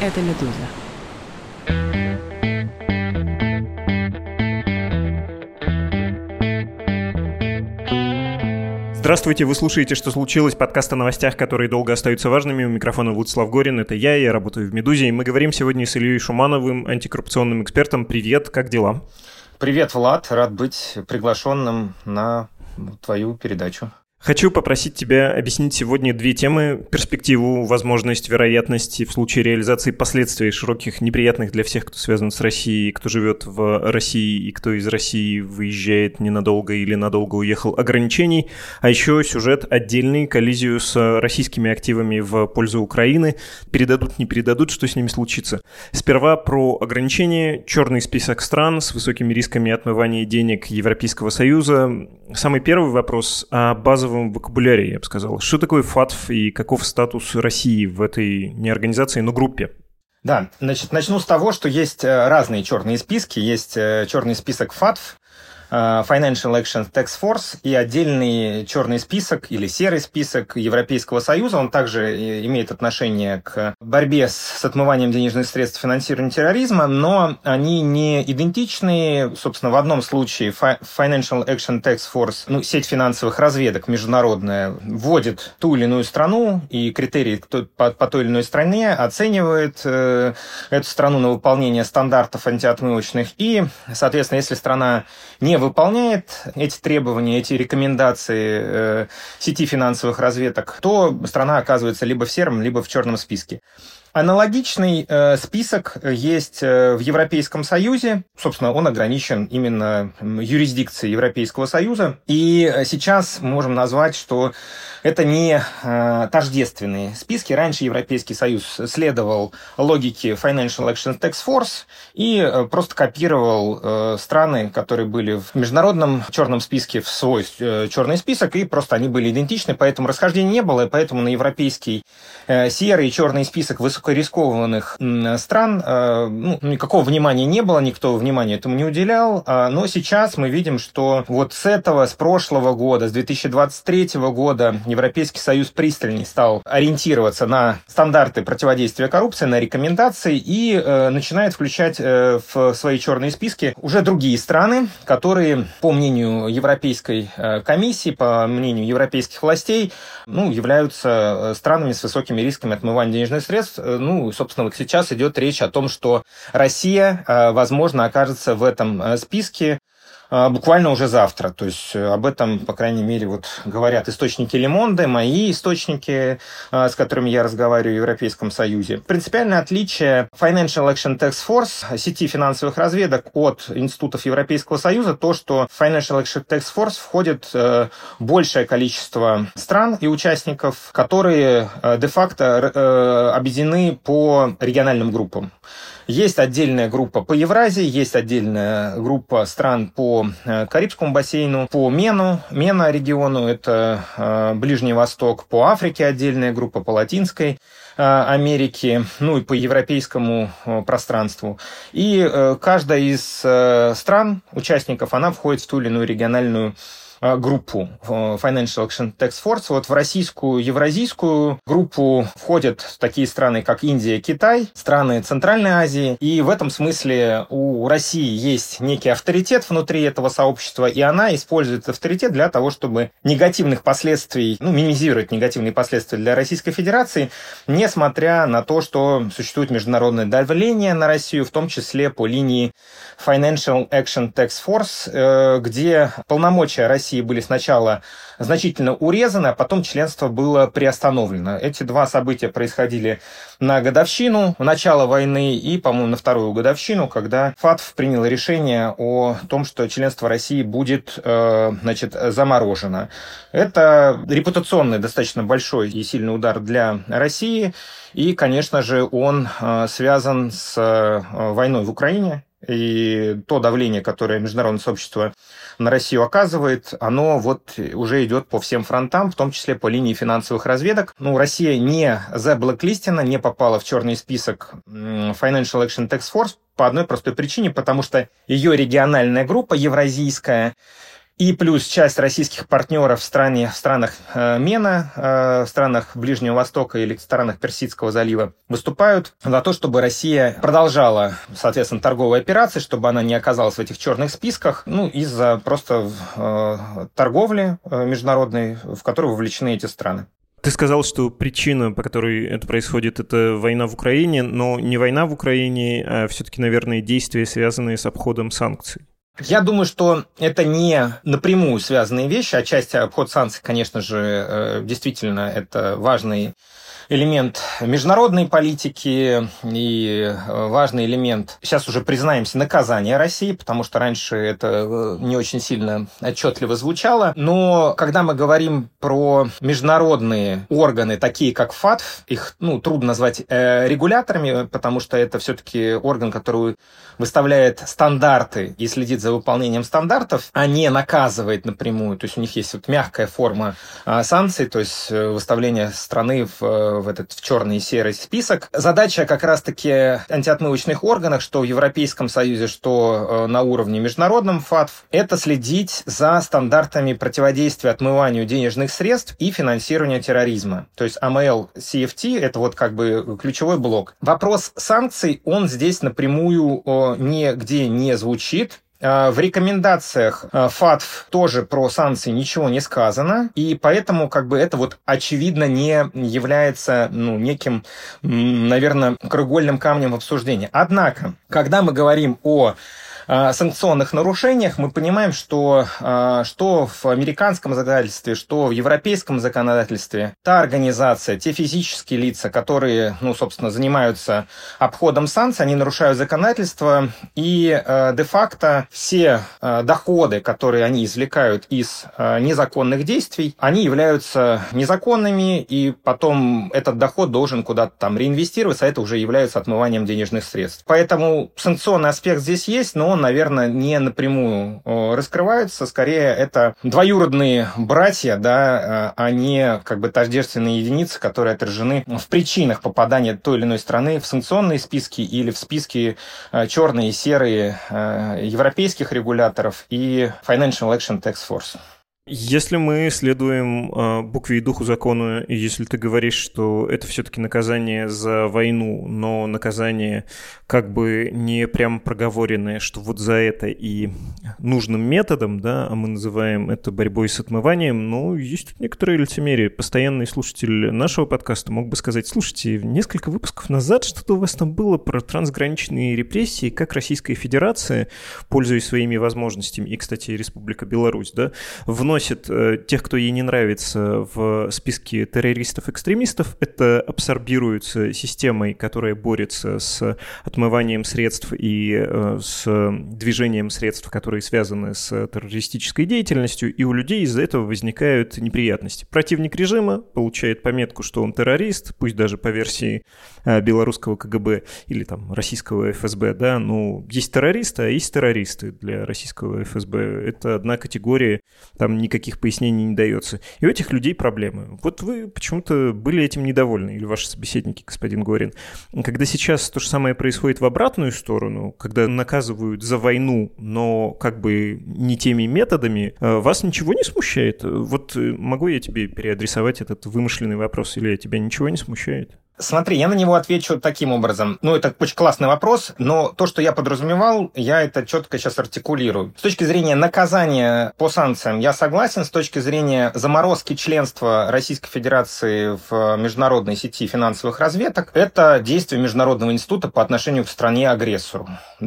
Это «Медуза». Здравствуйте, вы слушаете «Что случилось?» Подкаст о новостях, которые долго остаются важными. У микрофона Владислав Горин, это я работаю в «Медузе». И мы говорим сегодня с Ильей Шумановым, антикоррупционным экспертом. Привет, как дела? Привет, Влад, рад быть приглашенным на твою передачу. Хочу попросить тебя объяснить сегодня две темы: перспективу, возможность, вероятность в случае реализации последствий широких, неприятных для всех, кто связан с Россией, кто живет в России и кто из России выезжает ненадолго или надолго уехал, ограничений. А еще сюжет отдельный, коллизию с российскими активами в пользу Украины. Передадут, не передадут, что с ними случится. Сперва про ограничения. Черный список стран с высокими рисками отмывания денег Европейского Союза. Самый первый вопрос о базовом вокабуляре, я бы сказал. Что такое ФАТФ и каков статус России в этой не организации, но группе? Да, значит, начну с того, что есть разные черные списки. Есть черный список ФАТФ, Financial Action Task Force, и отдельный черный список или серый список Европейского Союза. Он также имеет отношение к борьбе с отмыванием денежных средств и финансированием терроризма, но они не идентичны. Собственно, в одном случае Financial Action Task Force, сеть финансовых разведок международная, вводит ту или иную страну, и критерии по той или иной стране оценивает эту страну на выполнение стандартов антиотмывочных. И, соответственно, если страна не выполняет эти требования, эти рекомендации сети финансовых разведок, то страна оказывается либо в сером, либо в черном списке. Аналогичный список есть в Европейском Союзе. Собственно, он ограничен именно юрисдикцией Европейского Союза. И сейчас мы можем назвать, что это не тождественные списки. Раньше Европейский Союз следовал логике Financial Action Task Force и просто копировал страны, которые были в международном черном списке, в свой черный список, и просто они были идентичны, поэтому расхождений не было, и поэтому на европейский серый и черный список высокорискованных стран никакого внимания не было, никто внимания этому не уделял. Но сейчас мы видим, что вот с прошлого года, с 2023 года Европейский Союз пристальнее стал ориентироваться на стандарты противодействия коррупции, на рекомендации и начинает включать в свои черные списки уже другие страны, которые, по мнению Европейской комиссии, по мнению европейских властей, являются странами с высокими рисками отмывания денежных средств. Собственно, вот сейчас идет речь о том, что Россия, возможно, окажется в этом списке буквально уже завтра. То есть об этом, по крайней мере, говорят источники Le Monde, мои источники, с которыми я разговариваю в Европейском Союзе. Принципиальное отличие Financial Action Task Force, сети финансовых разведок, от институтов Европейского Союза, то, что в Financial Action Task Force входит большее количество стран и участников, которые де-факто объединены по региональным группам. Есть отдельная группа по Евразии, есть отдельная группа стран по Карибскому бассейну, по MENA-региону, это Ближний Восток, по Африке отдельная группа, по Латинской Америке, и по европейскому пространству. И каждая из стран, участников, она входит в ту или иную региональную группу Financial Action Task Force. Вот в российскую, евразийскую группу входят такие страны, как Индия, Китай, страны Центральной Азии. И в этом смысле у России есть некий авторитет внутри этого сообщества, и она использует авторитет для того, чтобы негативных последствий, минимизировать негативные последствия для Российской Федерации, несмотря на то, что существует международное давление на Россию, в том числе по линии Financial Action Task Force, где полномочия России были сначала значительно урезаны, а потом членство было приостановлено. Эти два события происходили на годовщину начала войны и, по-моему, на вторую годовщину, когда ФАТФ принял решение о том, что членство России будет, заморожено. Это репутационный достаточно большой и сильный удар для России, и, конечно же, он связан с войной в Украине. И то давление, которое международное сообщество на Россию оказывает, оно уже идет по всем фронтам, в том числе по линии финансовых разведок. Россия не заблэклистена, не попала в черный список Financial Action Task Force по одной простой причине, потому что ее региональная группа евразийская и плюс часть российских партнеров в странах МЕНА, в странах Ближнего Востока или в странах Персидского залива выступают за то, чтобы Россия продолжала, соответственно, торговые операции, чтобы она не оказалась в этих черных списках, из-за просто торговли международной, в которую вовлечены эти страны. Ты сказал, что причина, по которой это происходит, это война в Украине, но не война в Украине, а все-таки, наверное, действия, связанные с обходом санкций. Я думаю, что это не напрямую связанные вещи. Отчасти обход санкций, конечно же, действительно это важный элемент международной политики и важный элемент, сейчас уже признаемся, наказания России, потому что раньше это не очень сильно отчетливо звучало. Но когда мы говорим про международные органы, такие как ФАТФ, их трудно назвать регуляторами, потому что это все-таки орган, который выставляет стандарты и следит за выполнением стандартов, а не наказывает напрямую. То есть у них есть мягкая форма санкций, то есть выставление страны в черный и серый список. Задача как раз-таки антиотмывочных органов, что в Европейском Союзе, что на уровне международном ФАТФ, это следить за стандартами противодействия отмыванию денежных средств и финансирования терроризма. То есть AML, CFT – это ключевой блок. Вопрос санкций, он здесь напрямую нигде не звучит. В рекомендациях ФАТФ тоже про санкции ничего не сказано, и поэтому это очевидно не является неким, наверное, краеугольным камнем в обсуждении. Однако, когда мы говорим о санкционных нарушениях, мы понимаем, что в американском законодательстве, что в европейском законодательстве та организация, те физические лица, которые, собственно, занимаются обходом санкций, они нарушают законодательство, и де-факто все доходы, которые они извлекают из незаконных действий, они являются незаконными, и потом этот доход должен куда-то там реинвестироваться, а это уже является отмыванием денежных средств. Поэтому санкционный аспект здесь есть, но он, наверное, не напрямую раскрывается. Скорее, это двоюродные братья, а не тождественные единицы, которые отражены в причинах попадания той или иной страны в санкционные списки или в списки черные и серые европейских регуляторов и Financial Action Task Force. Если мы следуем букве и духу закона, и если ты говоришь, что это все-таки наказание за войну, но наказание не прям проговоренное, что вот за это и нужным методом, а мы называем это борьбой с отмыванием, есть тут некоторое лицемерие. Постоянный слушатель нашего подкаста мог бы сказать: слушайте, несколько выпусков назад что-то у вас там было про трансграничные репрессии, как Российская Федерация, пользуясь своими возможностями, и, кстати, Республика Беларусь, вносит тех, кто ей не нравится, в списки террористов-экстремистов. Это абсорбируется системой, которая борется с отмыванием средств и с движением средств, которые связаны с террористической деятельностью, и у людей из-за этого возникают неприятности. Противник режима получает пометку, что он террорист, пусть даже по версии белорусского КГБ или российского ФСБ, есть террористы, а есть террористы. Для российского ФСБ это одна категория, там никаких пояснений не дается. И у этих людей проблемы. Вот вы почему-то были этим недовольны, или ваши собеседники, господин Горин. Когда сейчас то же самое происходит в обратную сторону, когда наказывают за войну, но не теми методами, вас ничего не смущает? Вот могу я тебе переадресовать этот вымышленный вопрос, или тебя ничего не смущает? Смотри, я на него отвечу таким образом. Это очень классный вопрос, но то, что я подразумевал, я это четко сейчас артикулирую. С точки зрения наказания по санкциям я согласен, с точки зрения заморозки членства Российской Федерации в международной сети финансовых разведок, это действие Международного института по отношению к стране-агрессору.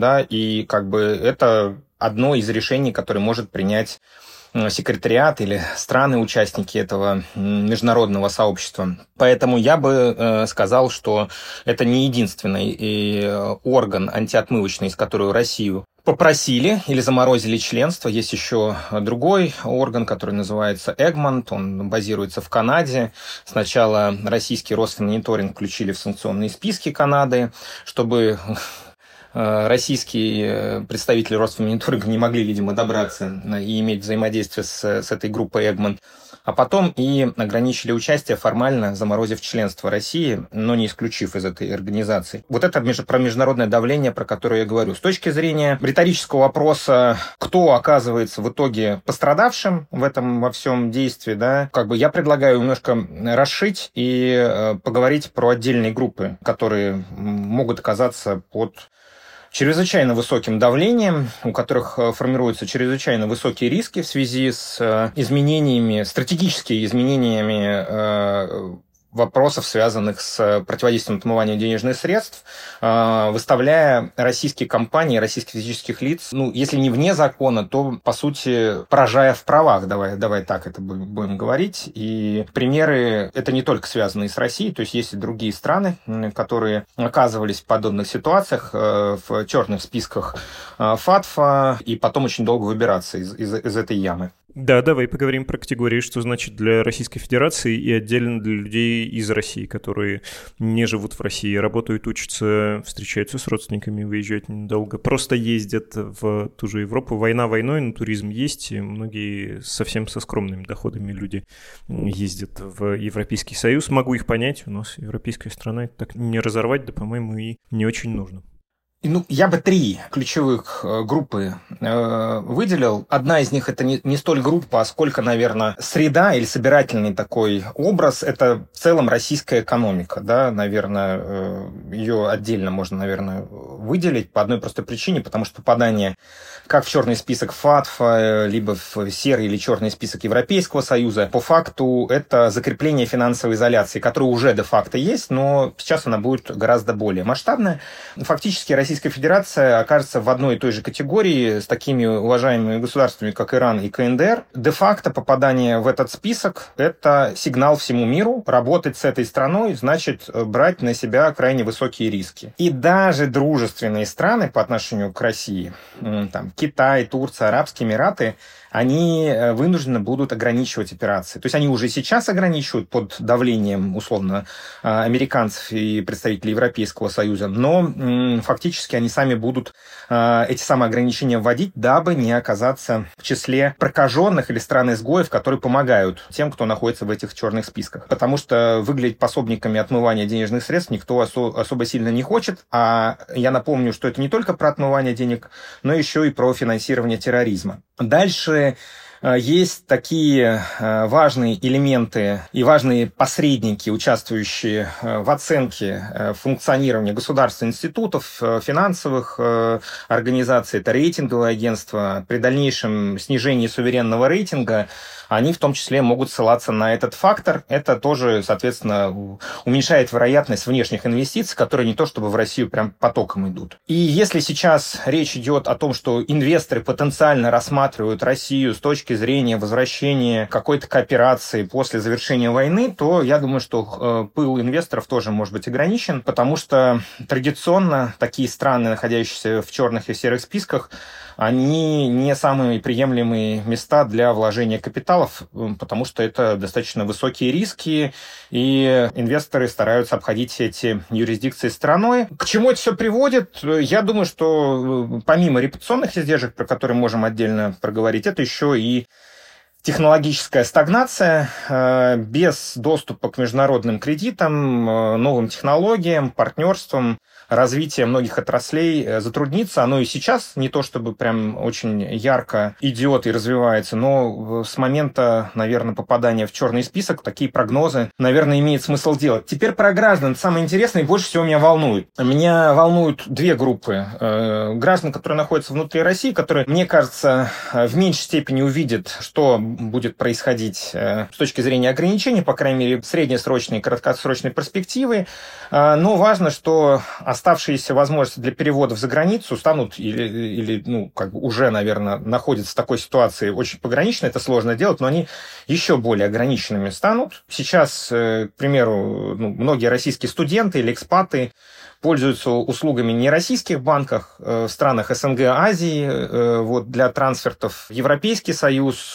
И это одно из решений, которое может принять секретариат или страны-участники этого международного сообщества. Поэтому я бы сказал, что это не единственный орган антиотмывочный, из которого Россию попросили или заморозили членство. Есть еще другой орган, который называется Egmont, он базируется в Канаде. Сначала российский Росфинмониторинг включили в санкционные списки Канады, чтобы российские представители Росфинмониторинга не могли, видимо, добраться и иметь взаимодействие с этой группой Egmont. а потом и ограничили участие, формально заморозив членство России, но не исключив из этой организации. Вот это про международное давление, про которое я говорю. С точки зрения риторического вопроса, кто оказывается в итоге пострадавшим в этом во всем действии, да, я предлагаю немножко расшить и поговорить про отдельные группы, которые могут оказаться под чрезвычайно высоким давлением, у которых формируются чрезвычайно высокие риски в связи с изменениями, стратегическими изменениями вопросов, связанных с противодействием отмыванию денежных средств, выставляя российские компании, российских физических лиц, если не вне закона, то, по сути, поражая в правах, давай так это будем говорить. И примеры, это не только связанные с Россией, то есть есть и другие страны, которые оказывались в подобных ситуациях, в черных списках ФАТФа, и потом очень долго выбираться из этой ямы. Да, давай поговорим про категории, что значит для Российской Федерации и отдельно для людей из России, которые не живут в России, работают, учатся, встречаются с родственниками, выезжают недолго, просто ездят в ту же Европу. Война войной, но туризм есть, и многие совсем со скромными доходами люди ездят в Европейский Союз. Могу их понять, у нас европейская страна, это так не разорвать, да, по-моему, и не очень нужно. Я бы 3 ключевых группы выделил. Одна из них это не столь группа, а сколько, наверное, среда или собирательный такой образ. Это в целом российская экономика. Да? Наверное, ее отдельно можно, наверное, выделить по одной простой причине, потому что попадание как в черный список ФАТФа, либо в серый или черный список Европейского Союза, по факту это закрепление финансовой изоляции, которая уже де-факто есть, но сейчас она будет гораздо более масштабная. Фактически Российская Федерация окажется в одной и той же категории с такими уважаемыми государствами, как Иран и КНДР. Де-факто попадание в этот список – это сигнал всему миру. Работать с этой страной значит брать на себя крайне высокие риски. И даже дружественные страны по отношению к России, там, Китай, Турция, Арабские Эмираты, они вынуждены будут ограничивать операции. То есть они уже сейчас ограничивают под давлением, условно, американцев и представителей Европейского Союза, но фактически они сами будут эти самые ограничения вводить, дабы не оказаться в числе прокаженных или стран-изгоев, которые помогают тем, кто находится в этих черных списках. Потому что выглядеть пособниками отмывания денежных средств никто особо сильно не хочет. А я напомню, что это не только про отмывание денег, но еще и про финансирование терроризма. Дальше есть такие важные элементы и важные посредники, участвующие в оценке функционирования государственных институтов, финансовых организаций, это рейтинговые агентства. При дальнейшем снижении суверенного рейтинга они в том числе могут ссылаться на этот фактор. Это тоже, соответственно, уменьшает вероятность внешних инвестиций, которые не то чтобы в Россию прям потоком идут. И если сейчас речь идет о том, что инвесторы потенциально рассматривают Россию с точки зрения возвращения какой-то кооперации после завершения войны, то я думаю, что пыл инвесторов тоже может быть ограничен, потому что традиционно такие страны, находящиеся в черных и серых списках, они не самые приемлемые места для вложения капиталов, потому что это достаточно высокие риски, и инвесторы стараются обходить эти юрисдикции стороной. К чему это все приводит? Я думаю, что помимо репутационных издержек, про которые можем отдельно проговорить, это еще и технологическая стагнация, без доступа к международным кредитам, новым технологиям, партнерствам, развитие многих отраслей затруднится. Оно и сейчас не то чтобы прям очень ярко идет и развивается, но с момента, наверное, попадания в черный список такие прогнозы, наверное, имеет смысл делать. Теперь про граждан. Самое интересное и больше всего меня волнует. Меня волнуют 2 группы граждан, которые находятся внутри России, которые, мне кажется, в меньшей степени увидят, что будет происходить с точки зрения ограничений, по крайней мере, среднесрочной и краткосрочной перспективы. Но важно, что оставшиеся возможности для переводов за границу станут или уже, наверное, находятся в такой ситуации очень пограничной, это сложно делать, но они еще более ограниченными станут. Сейчас, к примеру, многие российские студенты или экспаты пользуются услугами нероссийских банков в странах СНГ, Азии, для трансфертов в Европейский Союз, своим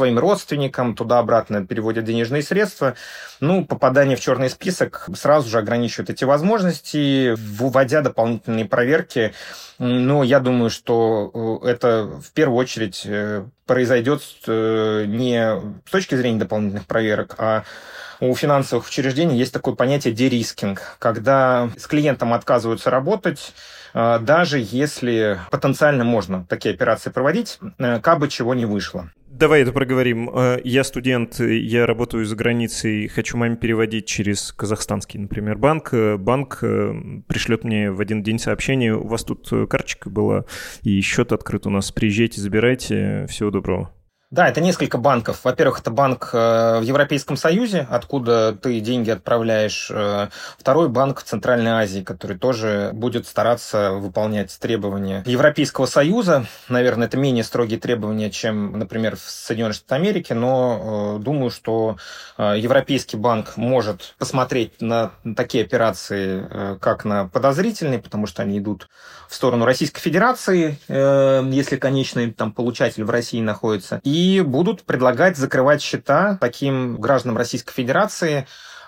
своим родственникам, туда-обратно переводят денежные средства. Попадание в черный список сразу же ограничивает эти возможности, вводя дополнительные проверки. Но я думаю, что это в первую очередь произойдет не с точки зрения дополнительных проверок, а у финансовых учреждений есть такое понятие дерискинг, когда с клиентом отказываются работать, даже если потенциально можно такие операции проводить, кабы чего не вышло. Давай это проговорим. Я студент, я работаю за границей, хочу маме переводить через казахстанский, например, банк. Банк пришлет мне в один день сообщение: у вас тут карточка была и счет открыт у нас, приезжайте, забирайте, всего доброго. Да, это несколько банков. Во-первых, это банк в Европейском Союзе, откуда ты деньги отправляешь. Второй банк в Центральной Азии, который тоже будет стараться выполнять требования Европейского Союза. Наверное, это менее строгие требования, чем, например, в Соединенных Штатах Америки, но думаю, что Европейский банк может посмотреть на такие операции как на подозрительные, потому что они идут в сторону Российской Федерации, если конечный получатель в России находится, и будут предлагать закрывать счета таким гражданам Российской Федерации,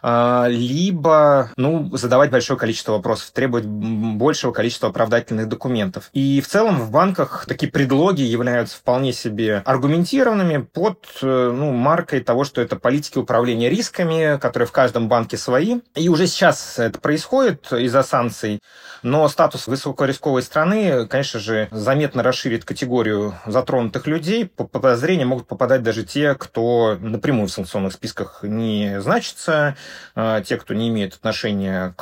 либо задавать большое количество вопросов, требовать большего количества оправдательных документов. И в целом в банках такие предлоги являются вполне себе аргументированными под маркой того, что это политики управления рисками, которые в каждом банке свои. И уже сейчас это происходит из-за санкций, но статус высокорисковой страны, конечно же, заметно расширит категорию затронутых людей. По подозрению могут попадать даже те, кто напрямую в санкционных списках не значится, те, кто не имеет отношения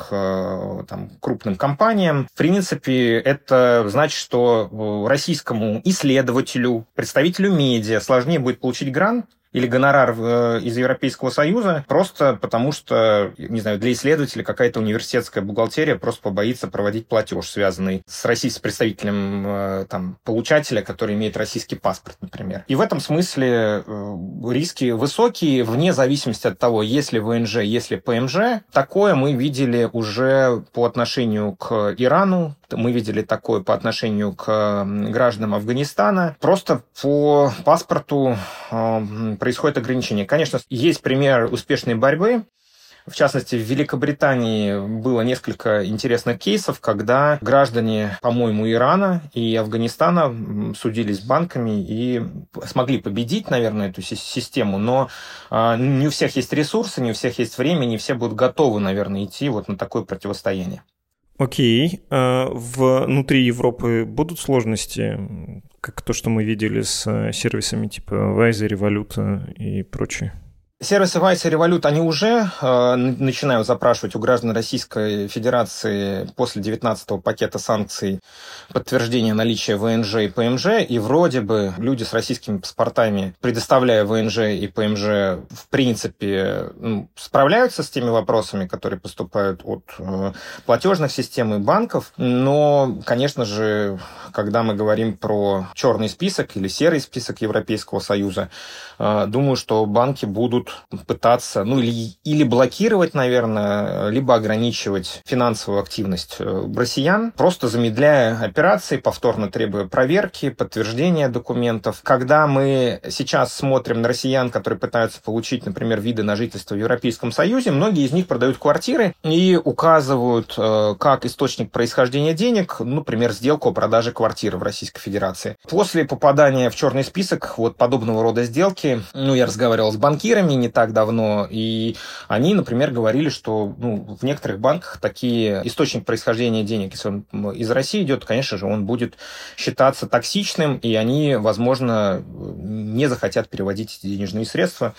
к крупным компаниям. В принципе, это значит, что российскому исследователю, представителю медиа сложнее будет получить грант или гонорар из Европейского Союза, просто потому что, не знаю, для исследователя какая-то университетская бухгалтерия просто побоится проводить платеж, связанный с российским представителем получателя, который имеет российский паспорт, например. И в этом смысле риски высокие, вне зависимости от того, есть ли ВНЖ, есть ли ПМЖ. Такое мы видели уже по отношению к Ирану, мы видели такое по отношению к гражданам Афганистана. Просто по паспорту происходит ограничение. Конечно, есть пример успешной борьбы. В частности, в Великобритании было несколько интересных кейсов, когда граждане, по-моему, Ирана и Афганистана судились с банками и смогли победить, наверное, эту систему, но не у всех есть ресурсы, не у всех есть время, не все будут готовы, наверное, идти на такое противостояние. Окей. Внутри Европы будут сложности, как то, что мы видели с сервисами типа Wise, Revolut и прочее? Сервисы Wise и Revolut, они уже начинают запрашивать у граждан Российской Федерации после 19-го пакета санкций подтверждение наличия ВНЖ и ПМЖ, и вроде бы люди с российскими паспортами, предоставляя ВНЖ и ПМЖ, в принципе, справляются с теми вопросами, которые поступают от платежных систем и банков, но, конечно же, когда мы говорим про черный список или серый список Европейского Союза, думаю, что банки будут пытаться, или блокировать, наверное, либо ограничивать финансовую активность россиян, просто замедляя операции, повторно требуя проверки, подтверждения документов. Когда мы сейчас смотрим на россиян, которые пытаются получить, например, виды на жительство в Европейском Союзе, многие из них продают квартиры и указывают как источник происхождения денег, например, сделку о продаже квартиры в Российской Федерации. После попадания в черный список подобного рода сделки, я разговаривал с банкирами не так давно, и они, например, говорили, что в некоторых банках такие источник происхождения денег, если он из России идет, конечно же, он будет считаться токсичным, и они, возможно, не захотят переводить эти денежные средства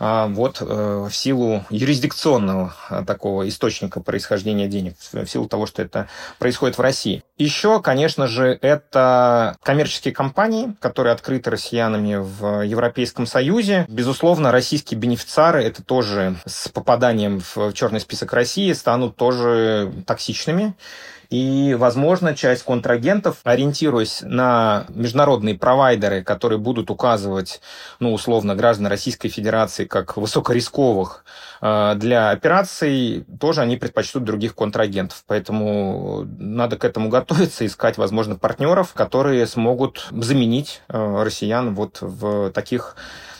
в силу юрисдикционного такого источника происхождения денег, в силу того, что это происходит в России. Еще, конечно же, это коммерческие компании, которые открыты россиянами в Европейском Союзе. Безусловно, российские бенефициары, это тоже с попаданием в черный список России, станут тоже токсичными. И, возможно, часть контрагентов, ориентируясь на международные провайдеры, которые будут указывать, условно, граждан Российской Федерации как высокорисковых для операций, тоже они предпочтут других контрагентов. Поэтому надо к этому готовиться, искать, возможно, партнеров, которые смогут заменить россиян в таких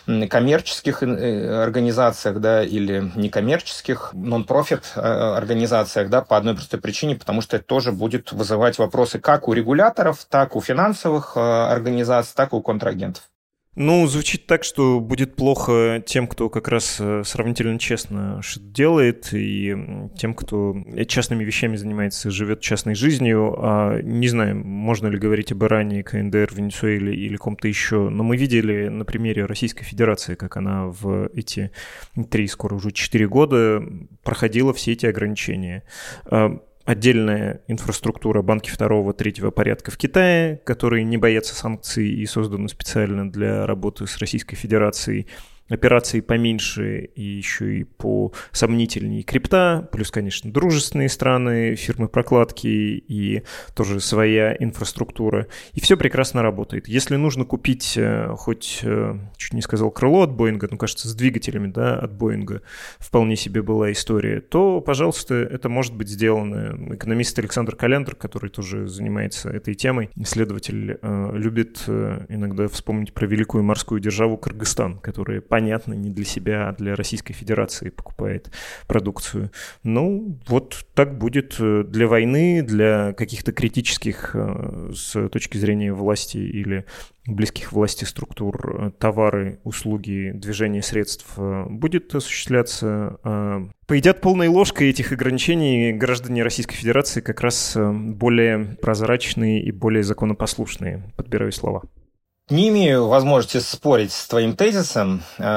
коммерческих организациях, да, или некоммерческих нон-профит организациях, да, по одной простой причине, потому что это тоже будет вызывать вопросы как у регуляторов, так у финансовых организаций, так и у контрагентов. Ну, звучит так, что будет плохо тем, кто как раз сравнительно честно что-то делает, и тем, кто частными вещами занимается, живет частной жизнью. Не знаю, можно ли говорить об Иране, КНДР, Венесуэле или ком-то еще, но мы видели на примере Российской Федерации, как она в эти 3, скоро уже 4 года проходила все эти ограничения. Отдельная инфраструктура банки второго, третьего порядка в Китае, которые не боятся санкций и созданы специально для работы с Российской Федерацией. Операции поменьше и еще и по сомнительнее крипта, плюс, конечно, дружественные страны, фирмы прокладки и тоже своя инфраструктура. И все прекрасно работает. Если нужно купить хоть, чуть не сказал, крыло от Боинга, ну, кажется, с двигателями, да, от Боинга вполне себе была история, то, пожалуйста, это может быть сделано. Экономист Александр Календр, который тоже занимается этой темой, исследователь, любит иногда вспомнить про великую морскую державу Кыргызстан, которая понятно, не для себя, а для Российской Федерации покупает продукцию. Ну, вот так будет для войны, для каких-то критических с точки зрения власти или близких власти структур товары, услуги, движение средств будет осуществляться. Поедят полной ложкой этих ограничений граждане Российской Федерации как раз более прозрачные и более законопослушные, подбираю слова. Не имею возможности спорить с твоим тезисом,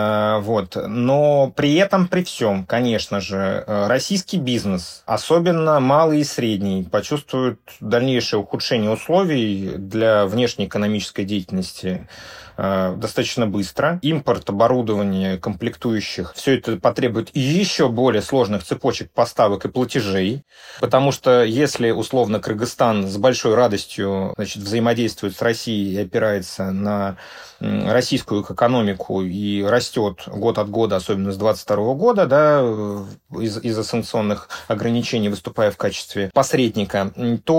но при этом, при всем, конечно же, российский бизнес, особенно малый и средний, почувствует дальнейшее ухудшение условий для внешнеэкономической деятельности достаточно быстро. Импорт оборудования, комплектующих, все это потребует еще более сложных цепочек поставок и платежей, потому что если, условно, Кыргызстан с большой радостью, взаимодействует с Россией и опирается на российскую экономику и растет год от года, особенно с 2022 года, да, из-за санкционных ограничений, выступая в качестве посредника,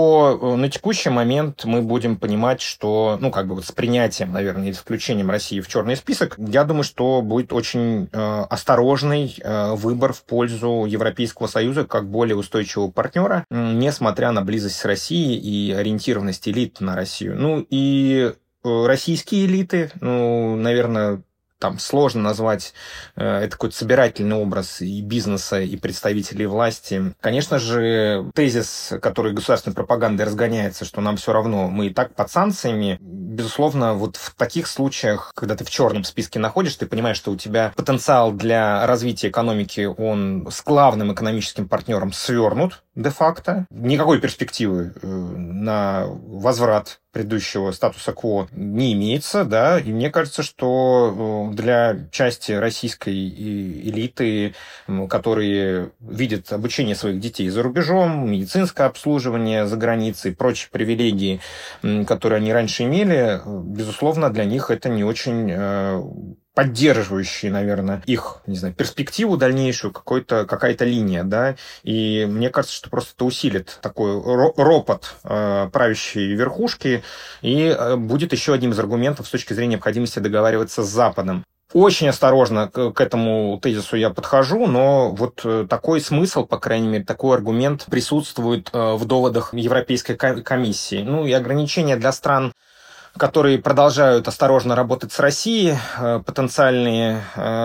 то на текущий момент мы будем понимать, что, с принятием, наверное, или включением России в черный список, я думаю, что будет очень осторожный выбор в пользу Европейского Союза как более устойчивого партнера, несмотря на близость с Россией и ориентированность элит на Россию. И российские элиты, наверное, там сложно назвать это какой-то собирательный образ и бизнеса, и представителей власти. Конечно же, тезис, который государственной пропагандой разгоняется, что нам все равно, мы и так под санкциями, безусловно, вот в таких случаях, когда ты в черном списке находишься, ты понимаешь, что у тебя потенциал для развития экономики, он с главным экономическим партнером свернут де-факто. Никакой перспективы на возврат предыдущего статуса кво не имеется, да, и мне кажется, что для части российской элиты, которые видят обучение своих детей за рубежом, медицинское обслуживание за границей, прочие привилегии, которые они раньше имели, безусловно, для них это не очень поддерживающие, наверное, их, перспективу дальнейшую, какая-то линия, да, и мне кажется, что просто это усилит такой ропот правящей верхушки и будет еще одним из аргументов с точки зрения необходимости договариваться с Западом. Очень осторожно к этому тезису я подхожу, но вот такой смысл, по крайней мере, такой аргумент присутствует в доводах Европейской комиссии. И ограничения для стран, которые продолжают осторожно работать с Россией, потенциальные,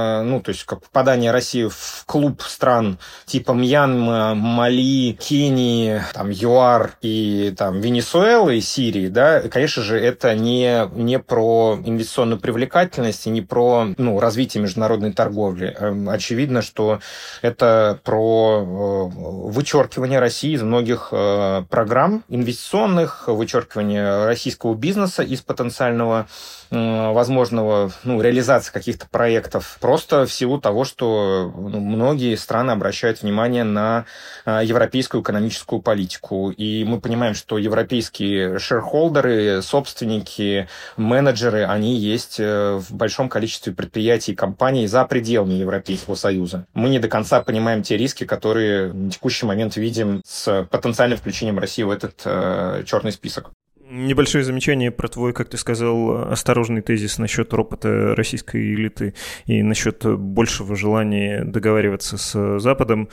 как попадание России в клуб стран типа Мьянмы, Мали, Кении, ЮАР и Венесуэлы и Сирии, да, конечно же, это не про инвестиционную привлекательность и не про развитие международной торговли. Очевидно, что это про вычеркивание России из многих программ инвестиционных, вычеркивание российского бизнеса из потенциального возможного реализации каких-то проектов, просто в силу того, что многие страны обращают внимание на европейскую экономическую политику. И мы понимаем, что европейские шерхолдеры, собственники, менеджеры, они есть в большом количестве предприятий и компаний за пределами Европейского Союза. Мы не до конца понимаем те риски, которые в текущий момент видим с потенциальным включением России в этот черный список. Небольшое замечание про твой, как ты сказал, осторожный тезис насчет ропота российской элиты и насчет большего желания договариваться с Западом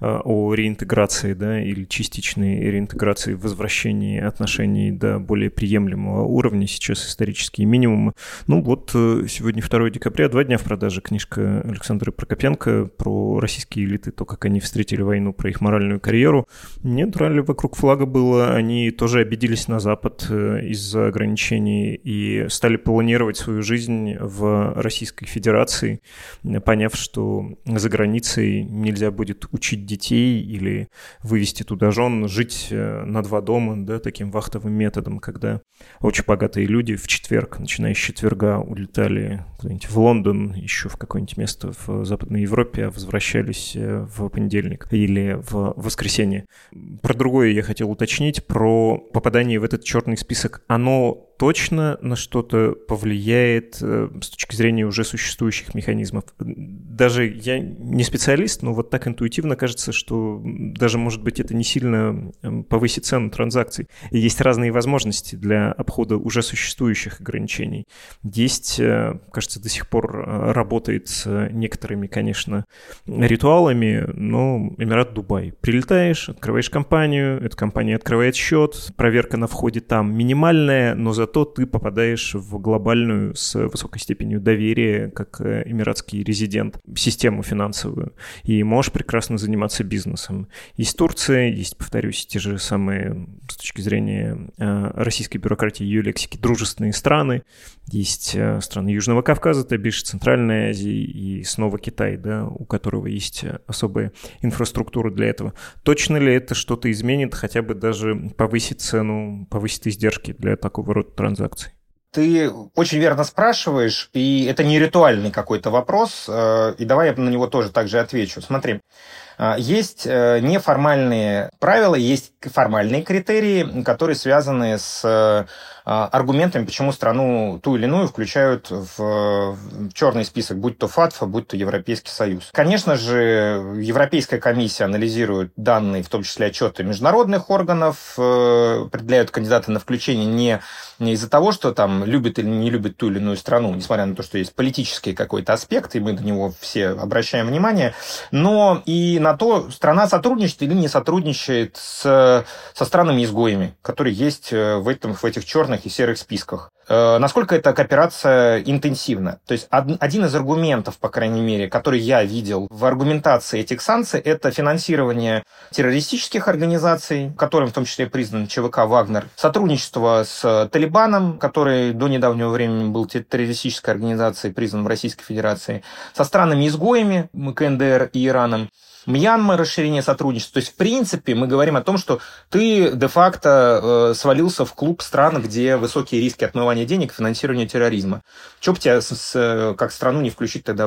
о реинтеграции, да, или частичной реинтеграции, возвращении отношений до более приемлемого уровня, сейчас исторические минимумы. Ну вот сегодня 2 декабря, 2 дня в продаже книжка Александра Прокопенко про российские элиты, то, как они встретили войну, про их моральную карьеру. Нет, ралли вокруг флага было, они тоже обиделись на Запад из-за ограничений и стали планировать свою жизнь в Российской Федерации, поняв, что за границей нельзя будет учить детей или вывести туда жен, жить на 2 дома, да, таким вахтовым методом, когда очень богатые люди в четверг, начиная с четверга, улетали куда-нибудь в Лондон, еще в какое-нибудь место в Западной Европе, а возвращались в понедельник или в воскресенье. Про другое я хотел уточнить, про попадание в этот черный список. Оно точно на что-то повлияет с точки зрения уже существующих механизмов. Даже я не специалист, но вот так интуитивно кажется, что даже, может быть, это не сильно повысит цену транзакций. И есть разные возможности для обхода уже существующих ограничений. Есть, кажется, до сих пор работает с некоторыми, конечно, ритуалами, но Эмират Дубай. Прилетаешь, открываешь компанию, эта компания открывает счет, проверка на входе там минимальная, но зато ты попадаешь в глобальную с высокой степенью доверия, как эмиратский резидент, систему финансовую, и можешь прекрасно заниматься бизнесом. Есть Турция, есть, повторюсь, те же самые, с точки зрения российской бюрократии, ее лексики, дружественные страны, есть страны Южного Кавказа, то бишь Центральной Азии, и снова Китай, да, у которого есть особая инфраструктура для этого. Точно ли это что-то изменит, хотя бы даже повысит цену, повысит издержки для такого рода транзакций? Ты очень верно спрашиваешь, и это не ритуальный какой-то вопрос, и давай я на него тоже так же отвечу. Смотри, есть неформальные правила, есть формальные критерии, которые связаны с аргументами, почему страну ту или иную включают в черный список, будь то ФАТФ, будь то Европейский Союз. Конечно же, Европейская комиссия анализирует данные, в том числе отчеты международных органов, определяют кандидаты на включение не из-за того, что там любит или не любит ту или иную страну, несмотря на то, что есть политический какой-то аспект, и мы на него все обращаем внимание, но и на то, страна сотрудничает или не сотрудничает со странами-изгоями, которые есть в этих черных и серых списках. Насколько эта кооперация интенсивна? То есть один из аргументов, по крайней мере, который я видел в аргументации этих санкций, это финансирование террористических организаций, которым в том числе признан ЧВК «Вагнер», сотрудничество с Талибаном, который до недавнего времени был террористической организацией, признан в Российской Федерации, со странами-изгоями, КНДР и Ираном, Мьянма, расширение сотрудничества. То есть, в принципе, мы говорим о том, что ты де-факто свалился в клуб стран, где высокие риски отмывания денег и финансирования терроризма. Чего бы тебя как страну не включить тогда в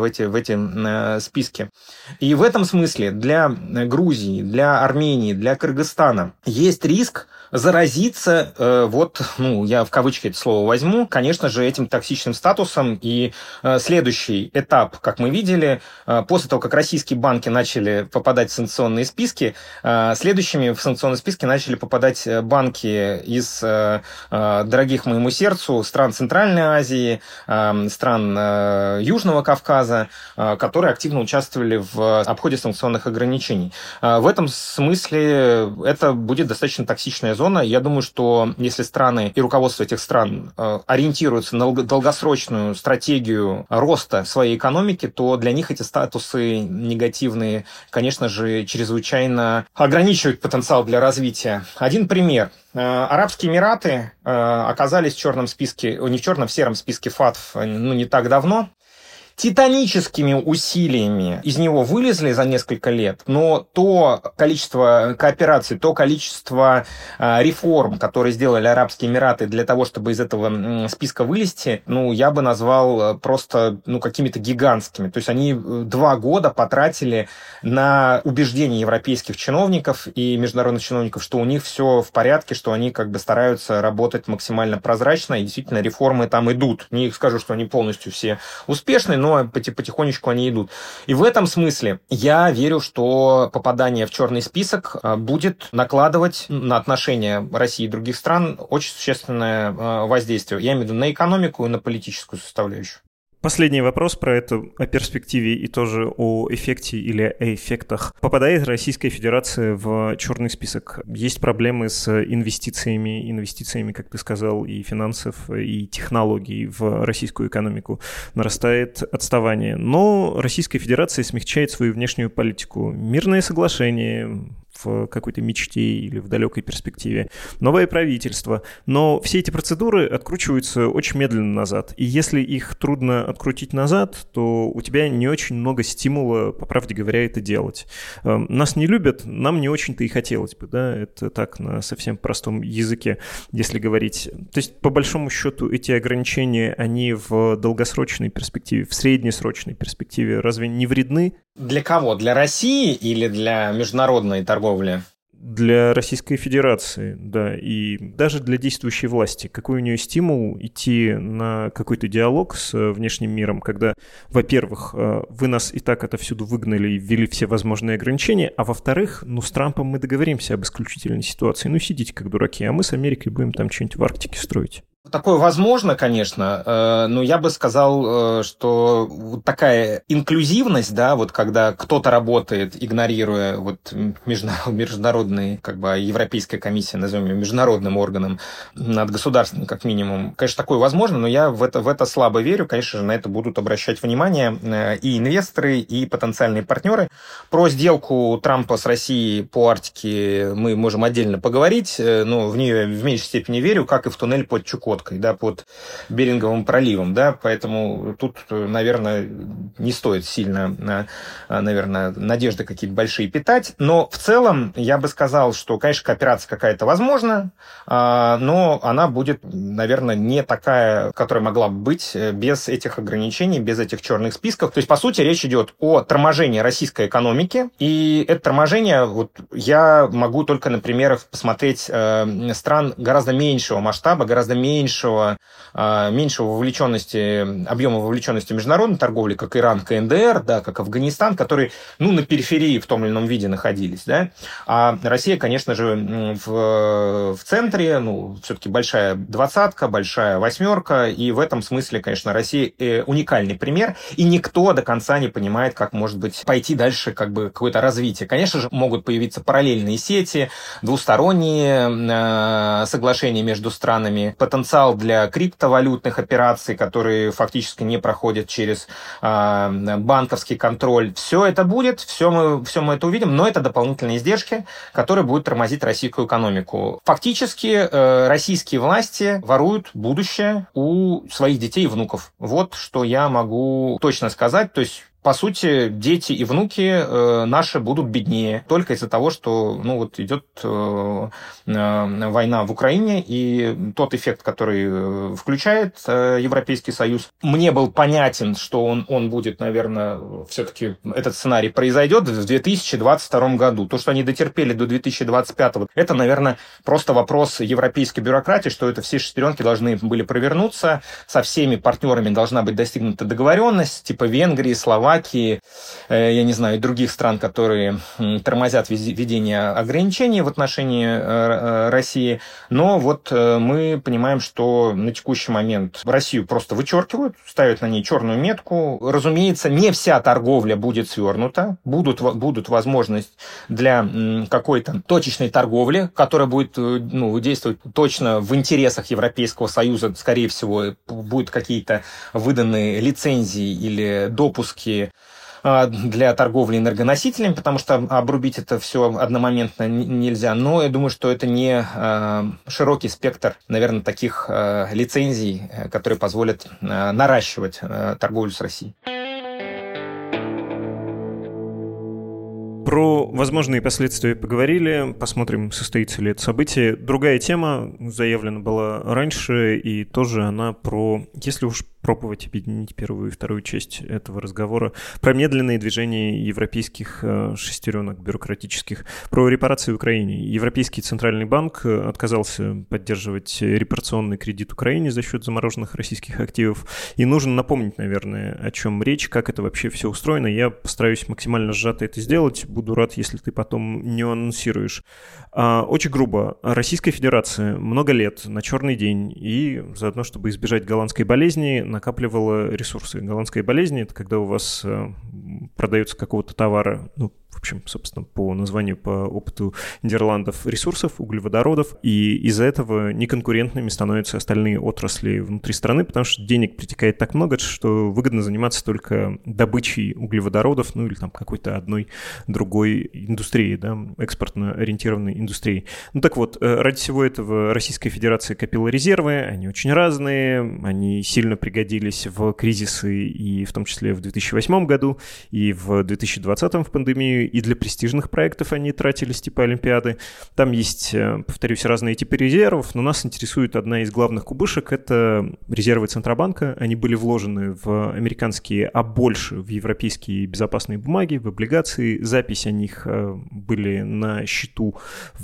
эти списки? И в этом смысле для Грузии, для Армении, для Кыргызстана есть риск заразиться, я в кавычки это слово возьму, конечно же, этим токсичным статусом. И следующий этап, как мы видели, после того, как российские банки начали попадать в санкционные списки, следующими в санкционные списки начали попадать банки из дорогих моему сердцу стран Центральной Азии, стран Южного Кавказа, которые активно участвовали в обходе санкционных ограничений. В этом смысле это будет достаточно токсичная зона. Я думаю, что если страны и руководство этих стран ориентируются на долгосрочную стратегию роста своей экономики, то для них эти статусы негативные, конечно же, чрезвычайно ограничивают потенциал для развития. Один пример. Арабские Эмираты оказались в черном списке, не в черном, в сером списке ФАТФ не так давно. Титаническими усилиями из него вылезли за несколько лет, но то количество коопераций, то количество реформ, которые сделали Арабские Эмираты для того, чтобы из этого списка вылезти, я бы назвал просто какими-то гигантскими. То есть они 2 года потратили на убеждение европейских чиновников и международных чиновников, что у них все в порядке, что они стараются работать максимально прозрачно, и действительно реформы там идут. Не скажу, что они полностью все успешны, но но потихонечку они идут. И в этом смысле я верю, что попадание в черный список будет накладывать на отношения России и других стран очень существенное воздействие. Я имею в виду на экономику и на политическую составляющую. Последний вопрос про это, о перспективе и тоже о эффекте или о эффектах. Попадает Российская Федерация в черный список? Есть проблемы с инвестициями, как ты сказал, и финансов, и технологий в российскую экономику. Нарастает отставание. Но Российская Федерация смягчает свою внешнюю политику. Мирное соглашение в какой-то мечте или в далекой перспективе, новое правительство. Но все эти процедуры откручиваются очень медленно назад. И если их трудно открутить назад, то у тебя не очень много стимула, по правде говоря, это делать. Нас не любят, нам не очень-то и хотелось бы, да, это так на совсем простом языке, если говорить. То есть, по большому счету, эти ограничения, они в долгосрочной перспективе, в среднесрочной перспективе разве не вредны? Для кого? Для России или для международной торговли? Для Российской Федерации, да, и даже для действующей власти. Какой у нее стимул идти на какой-то диалог с внешним миром, когда, во-первых, вы нас и так отовсюду выгнали и ввели все возможные ограничения, а во-вторых, с Трампом мы договоримся об исключительной ситуации. Сидите как дураки, а мы с Америкой будем там что-нибудь в Арктике строить. Такое возможно, конечно, но я бы сказал, что вот такая инклюзивность, да, вот когда кто-то работает, игнорируя вот международный, Европейская комиссия, назовем ее международным органом, надгосударственным как минимум, конечно, такое возможно, но я в это слабо верю, конечно же, на это будут обращать внимание и инвесторы, и потенциальные партнеры. Про сделку Трампа с Россией по Арктике мы можем отдельно поговорить, но в нее в меньшей степени верю, как и в туннель под Чукоткой, да, под Беринговым проливом, да, поэтому тут, наверное, не стоит сильно, наверное, надежды какие-то большие питать, но в целом я бы сказал, что, конечно, кооперация какая-то возможна, но она будет, наверное, не такая, которая могла бы быть без этих ограничений, без этих черных списков. То есть, по сути, речь идет о торможении российской экономики, и это торможение, вот я могу только на примерах посмотреть стран гораздо меньшего масштаба, гораздо меньшего вовлеченности, объема вовлеченности в международной торговли, как Иран, КНДР, да, как Афганистан, которые, на периферии в том или ином виде находились, да, а Россия, конечно же, в центре, все-таки большая двадцатка, большая восьмерка, и в этом смысле, конечно, Россия уникальный пример, и никто до конца не понимает, как может быть пойти дальше какое-то развитие. Конечно же, могут появиться параллельные сети, двусторонние соглашения между странами, потенциал для криптовалютных операций, которые фактически не проходят через банковский контроль. Все это будет, все мы это увидим, но это дополнительные издержки, которые будут тормозить российскую экономику. Фактически российские власти воруют будущее у своих детей и внуков. Вот что я могу точно сказать. То есть, по сути, дети и внуки наши будут беднее только из-за того, что идет война в Украине, и тот эффект, который включает Европейский Союз, мне был понятен, что он будет, наверное, все-таки этот сценарий произойдет в 2022 году. То, что они дотерпели до 2025, это, наверное, просто вопрос европейской бюрократии, что это все шестеренки должны были провернуться, со всеми партнерами должна быть достигнута договоренность, типа Венгрии, Словакии, я не знаю, и других стран, которые тормозят введение ограничений в отношении России. Но вот мы понимаем, что на текущий момент Россию просто вычеркивают, ставят на ней черную метку. Разумеется, не вся торговля будет свернута. Будут возможность для какой-то точечной торговли, которая будет действовать точно в интересах Европейского Союза. Скорее всего, будут какие-то выданные лицензии или допуски для торговли энергоносителями, потому что обрубить это все одномоментно нельзя. Но я думаю, что это не широкий спектр, наверное, таких лицензий, которые позволят наращивать торговлю с Россией. Про возможные последствия поговорили, посмотрим, состоится ли это событие. Другая тема заявлена была раньше, и тоже она про, если уж попробовать объединить первую и вторую часть этого разговора про медленные движения европейских шестеренок бюрократических, про репарации в Украине. Европейский центральный банк отказался поддерживать репарационный кредит Украине за счет замороженных российских активов. И нужно напомнить, наверное, о чем речь, как это вообще все устроено. Я постараюсь максимально сжато это сделать. Буду рад, если ты потом не анонсируешь. Очень грубо. Российская Федерация много лет на черный день и заодно, чтобы избежать голландской болезни, накапливала ресурсы. Голландская болезнь — это когда у вас продается какого-то товара, в общем, собственно, по названию, по опыту Нидерландов, ресурсов, углеводородов, и из-за этого неконкурентными становятся остальные отрасли внутри страны, потому что денег притекает так много, что выгодно заниматься только добычей углеводородов, или там какой-то одной другой индустрии, да, экспортно ориентированной индустрии. Так вот, ради всего этого Российская Федерация копила резервы, они очень разные, они сильно пригодились в кризисы, и в том числе в 2008 году, и в 2020 в пандемию, и для престижных проектов они тратились, типа Олимпиады. Там есть, повторюсь, разные типы резервов, но нас интересует одна из главных кубышек — это резервы Центробанка. Они были вложены в американские, а больше в европейские безопасные бумаги, в облигации. Запись о них были на счету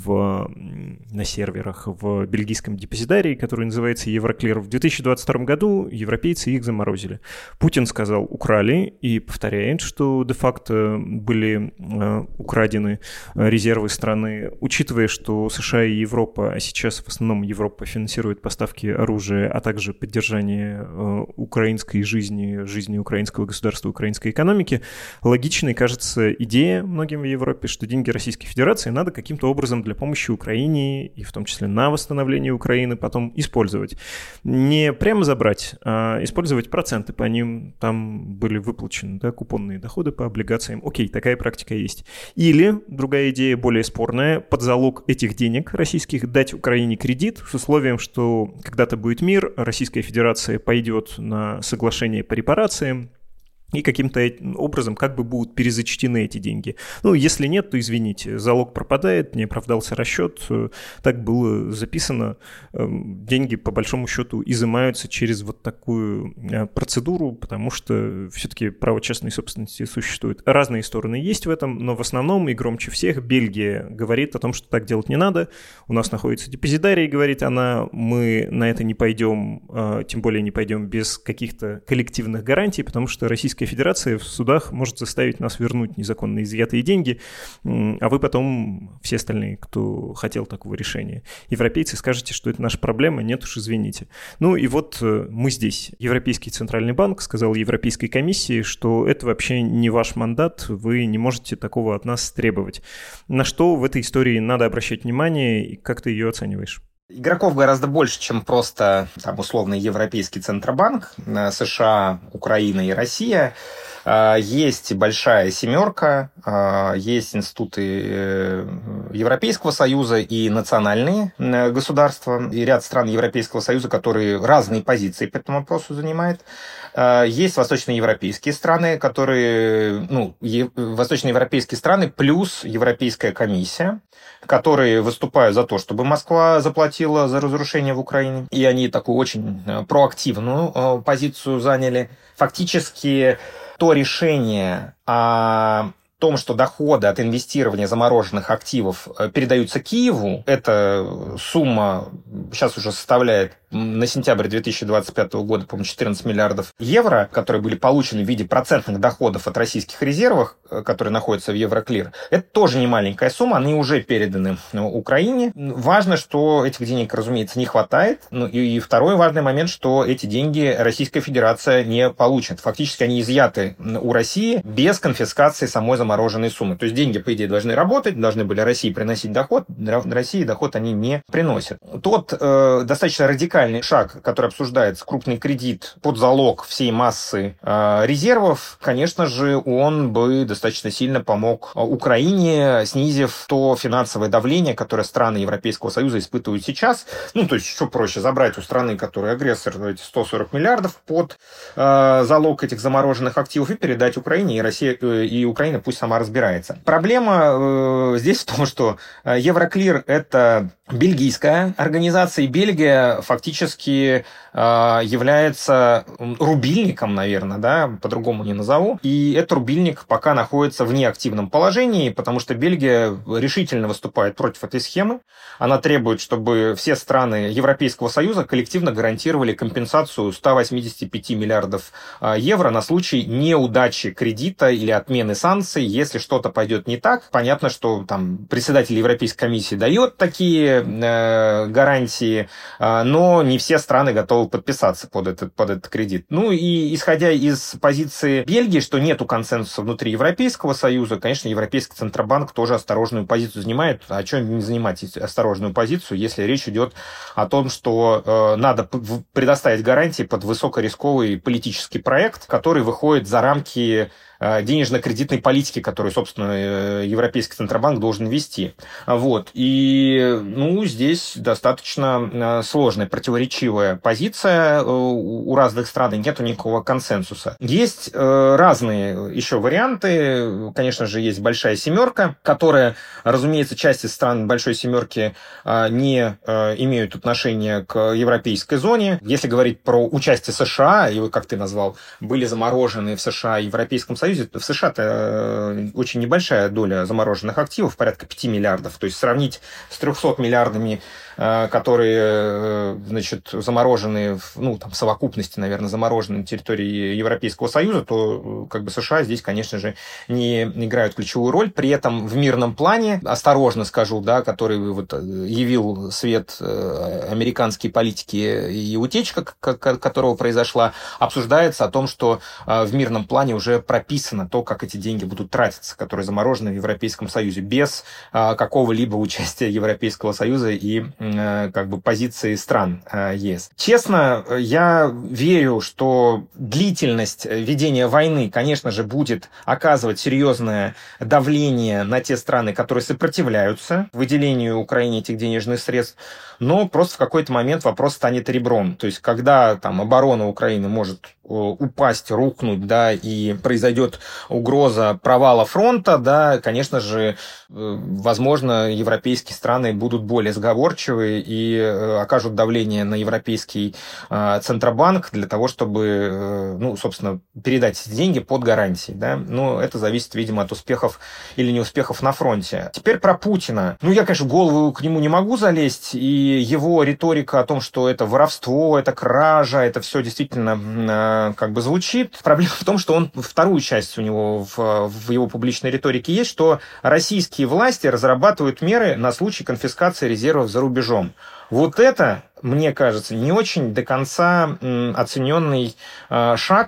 на серверах в бельгийском депозитарии, который называется Евроклир. В 2022 году европейцы их заморозили. Путин сказал, украли, и повторяет, что де-факто были украдены резервы страны, учитывая, что США и Европа, а сейчас в основном Европа финансирует поставки оружия, а также поддержание украинской жизни украинского государства, украинской экономики, логичной кажется идея многим в Европе, что деньги Российской Федерации надо каким-то образом для помощи Украине, и в том числе на восстановление Украины, потом использовать. Не прямо забрать, а использовать проценты по ним. Там были выплачены, да, купонные доходы по облигациям. Окей, такая практика есть. Или, другая идея, более спорная, под залог этих денег российских дать Украине кредит с условием, что когда-то будет мир, Российская Федерация пойдет на соглашение по репарациям, и каким-то образом как бы будут перезачтены эти деньги. Если нет, то извините, залог пропадает, не оправдался расчет, так было записано. Деньги, по большому счету, изымаются через вот такую процедуру, потому что все-таки право частной собственности существует. Разные стороны есть в этом, но в основном и громче всех Бельгия говорит о том, что так делать не надо. У нас находится депозитарий, говорит она, мы на это не пойдем, тем более не пойдем без каких-то коллективных гарантий, потому что Российская Федерация в судах может заставить нас вернуть незаконно изъятые деньги, а вы потом, все остальные, кто хотел такого решения, европейцы, скажете, что это наша проблема, нет уж, извините. И вот мы здесь. Европейский Центральный банк сказал Европейской комиссии, что это вообще не ваш мандат, вы не можете такого от нас требовать. На что в этой истории надо обращать внимание и как ты ее оцениваешь? Игроков гораздо больше, чем просто условный Европейский Центробанк, США, Украина и Россия. Есть большая семерка, есть институты Европейского Союза и национальные государства, и ряд стран Европейского Союза, которые разные позиции по этому вопросу занимают. Есть восточноевропейские страны, восточноевропейские страны плюс Европейская комиссия, которые выступают за то, чтобы Москва заплатила за разрушение в Украине. И они такую очень проактивную позицию заняли. Фактически то решение о том, что доходы от инвестирования замороженных активов передаются Киеву, эта сумма сейчас уже составляет на сентябрь 2025 года, по-моему, 14 миллиардов евро, которые были получены в виде процентных доходов от российских резервов, которые находятся в Евроклир. Это тоже не маленькая сумма, они уже переданы Украине. Важно, что этих денег, разумеется, не хватает. И второй важный момент, что эти деньги Российская Федерация не получит. Фактически они изъяты у России без конфискации самой замороженной суммы. То есть деньги, по идее, должны работать, должны были России приносить доход. России доход они не приносят. Тот достаточно радикальный шаг, который обсуждается, крупный кредит под залог всей массы резервов, конечно же, он бы достаточно сильно помог Украине, снизив то финансовое давление, которое страны Европейского Союза испытывают сейчас. То есть, что проще, забрать у страны, которая агрессор, эти 140 миллиардов под залог этих замороженных активов и передать Украине, и Украина пусть сама разбирается. Проблема здесь в том, что Евроклир — это бельгийская организация, и Бельгия фактически фактически является рубильником, наверное, да, по-другому не назову. И этот рубильник пока находится в неактивном положении, потому что Бельгия решительно выступает против этой схемы. Она требует, чтобы все страны Европейского Союза коллективно гарантировали компенсацию 185 миллиардов евро на случай неудачи кредита или отмены санкций, если что-то пойдет не так. Понятно, что там председатель Европейской комиссии дает такие гарантии, но не все страны готовы подписаться под этот кредит. Ну и исходя из позиции Бельгии, что нету консенсуса внутри Европейского Союза, конечно, Европейский Центробанк тоже осторожную позицию занимает. А что не занимать осторожную позицию, если речь идет о том, что надо предоставить гарантии под высокорисковый политический проект, который выходит за рамки денежно-кредитной политики, которую, собственно, Европейский Центробанк должен вести. Вот. И, здесь достаточно сложная, противоречивая позиция у разных стран, и нету никакого консенсуса. Есть разные еще варианты. Конечно же, есть Большая Семерка, которая, разумеется, часть из стран Большой Семерки не имеют отношения к европейской зоне. Если говорить про участие США, и, как ты назвал, были заморожены в США и Европейском Союзе, в США-то очень небольшая доля замороженных активов, порядка 5 миллиардов. То есть сравнить с 300 миллиардами, которые, заморожены, в совокупности, наверное, заморожены на территории Европейского Союза, то США здесь, конечно же, не играют ключевую роль. При этом в мирном плане, осторожно скажу, да, который явил свет американские политики и утечка, которого произошла, обсуждается о том, что в мирном плане уже прописано то, как эти деньги будут тратиться, которые заморожены в Европейском Союзе, без какого-либо участия Европейского Союза и позиции стран ЕС. Честно, я верю, что длительность ведения войны, конечно же, будет оказывать серьезное давление на те страны, которые сопротивляются выделению Украине этих денежных средств, но просто в какой-то момент вопрос станет ребром. То есть, когда оборона Украины может упасть, рухнуть, да, и произойдет угроза провала фронта, да, конечно же, возможно, европейские страны будут более сговорчивы и окажут давление на Европейский Центробанк для того, чтобы, собственно, передать эти деньги под гарантии, да. Но это зависит, видимо, от успехов или неуспехов на фронте. Теперь про Путина. Я, конечно, в голову к нему не могу залезть, и его риторика о том, что это воровство, это кража, это все действительно звучит. Проблема в том, что вторую часть у него в его публичной риторике есть, что российские власти разрабатывают меры на случай конфискации резервов за рубежом. Вот это, мне кажется, не очень до конца оцененный шаг,